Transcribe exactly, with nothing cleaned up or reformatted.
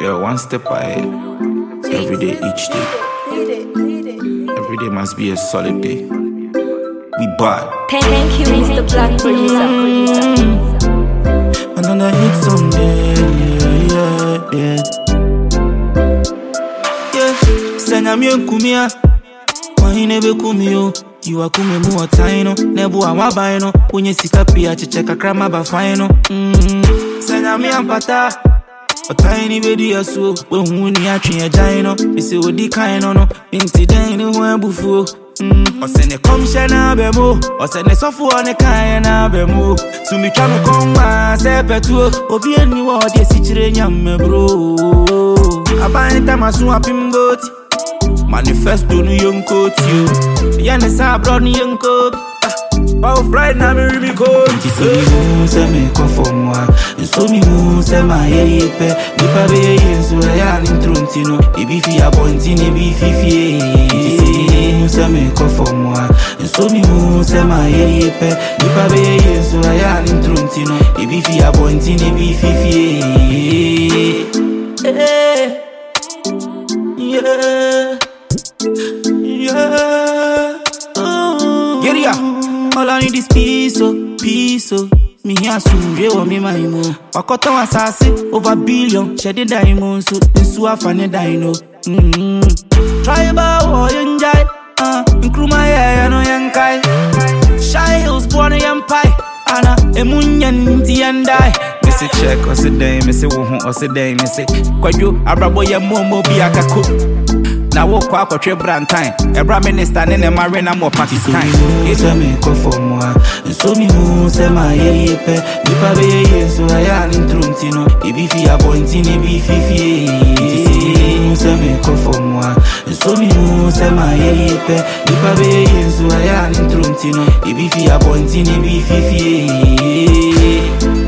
Yeah, one step ahead. So every day, each day. Every day must be a solid day. We bad. Thank you, Mister Black Producer. Another hit someday. Yeah, yeah. Yeah. Senya mi kumia. Wahine be kumio. You are kume mu otaino. Nebu awabaino. Unye sika pia chicheka krama bafaino. Mm. Senya mi ampata. A tiny baby as so when we are a giant, it's a woody kind on inti dine when before. Or send a commissioner bemo, or send a software on a kind of bemo. To me, come come, I say, Petu, or be any word, yes, it's a young bro. I buy it, I'm a swapping boat. Manifesto, new young coat, you. Yanis, I brought young coat. Power flight na me really cold. Ti so mi hu se me conform wa. So mi hu se ma ye pe. Ni pa be ye so ya ni truntino. E bi fi appointing e bi fi fi. Ti so mi hu se me conform wa. So mi hu se ma ye pe. Ni pa be ye so ya ni truntino. E bi fi appointing e bi fi fi. Yeah. Yeah. Get it. All I need is peace, oh, peace, oh. Me here soon, they want me my mo. Wakoto wasasi, over billion, shedding diamonds, so this wa funny dino. Hmm. Tribal war enjoy, uh, include my hair, no yankai. Shy Hills born a empire, Anna, emunyan ti and die. Missy check, or say day, missy woman, or say day, missy. Kwayo, abraboya momo be a kaku. Now walk walk or trip brand time. Every minister in a marina more party time. It's a me conform one. So me who say my ye pe. Me pa be ye so I am in truntino. If he appointing e be fifi. It's a me conform one. So me who say my ye pe. Me pa be ye so I am in truntino. If he appointing e be fifi.